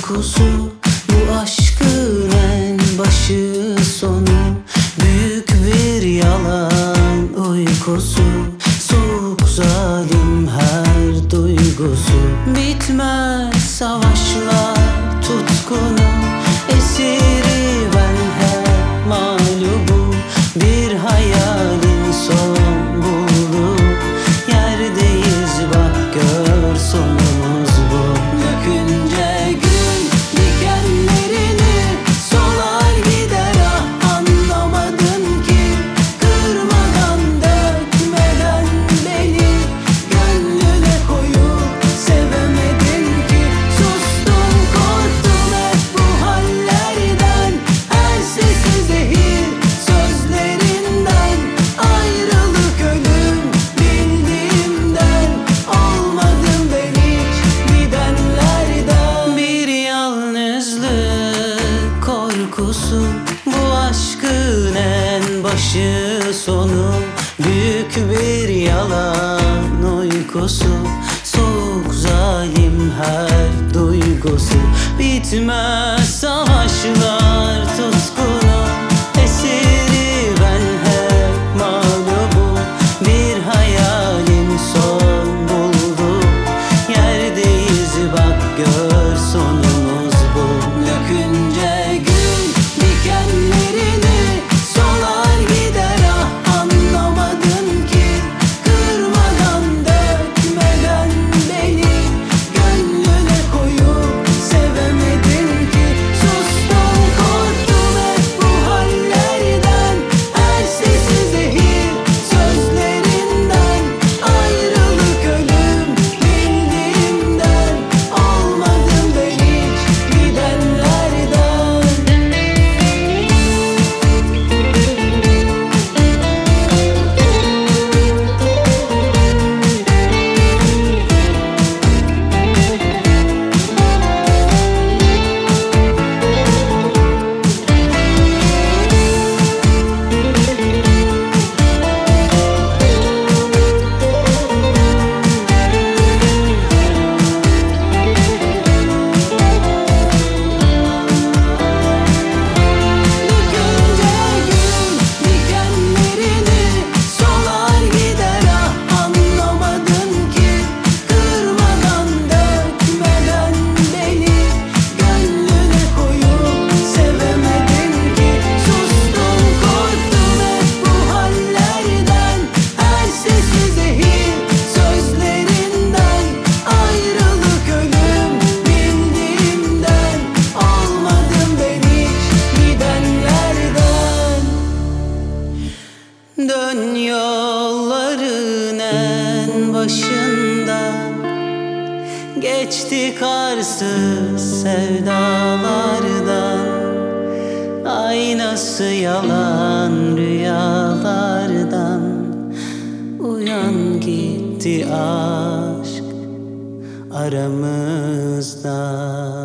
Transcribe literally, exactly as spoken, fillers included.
korkusu, bu aşkın en başı sonu. Büyük bir yalan uykusu, soğuk zalim her duygusu. Bitmez savaşlar tutkunu, esiri ben hep mağlubum. Bir hayalin son buldu, yerdeyiz bak gör sonumuz bu. Dökünce gün dikenlerini solar gider, ah anlamadın ki. Kırmadan dökmeden beni gönlüne koyup sevemedin ki. Sustum korktum hep bu hallerden, her sesi zehir sözlerinden. Ayrılık ölüm bildiğimden, olmadım ben hiç gidenlerden. Bir yalnızlık korkusu, bu aşkın en başı sonu. Büyük bir yalan uykusu, soğuk zalim her duygusu. Bitmez savaşlar tutkunu, esiri ben hep mağlubum. Bir hayalin son buldu, yerdeyiz bak gör sonumuz bu. Dökünce gün dikenlerini solar gider, ah anlamadın ki. Kırmadan dökmeden beni gönlüne koyup sevemedin ki. Sustum korktum hep bu hallerden, her sesi zehir sözlerinden. Ayrılık ölüm bildiğimden, olmadım ben hiç gidenlerden. Dökünce gün dikenlerini solar gider, ah anlamadın ki. Kırmadan dökmeden beni gönlüne koyup sevemedin ki. Sustum korktum hep bu hallerden, her sesi zehir sözlerinden. Ayrılık ölüm bildiğimden, olmadım ben hiç gidenlerden. Dön yolların en başından, geçtik arsız sevdalardan. Aynası yalan rüyalardan, uyan gitti aşk aramızda.